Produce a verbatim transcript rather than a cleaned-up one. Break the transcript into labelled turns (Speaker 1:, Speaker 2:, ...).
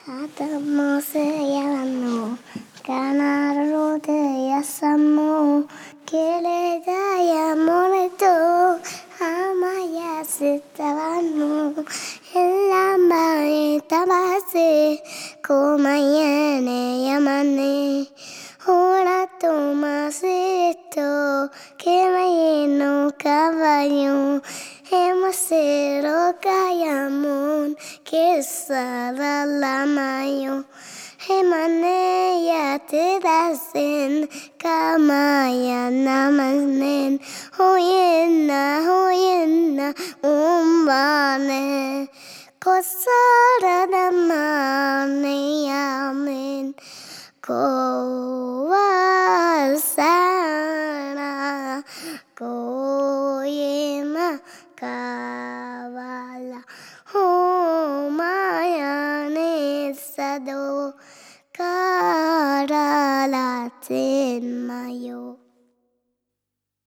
Speaker 1: Atamoseano, Canaro de Yasamo, Keledaya Moneto, Amaya Sitavano, Elama Tabase, Comayane Yamane, Ora Tomasito, Kemayeno Cavallo, Emasero Kayamon, Kesara Lamayo, Hemaneya Tedasen, Kamaya Namanen, Hoyena, Hoyena, Umbane, Kosara Damane, Amen, Koasana, Koyema, Kavala, Homayane Sado, Karalatin Mayo.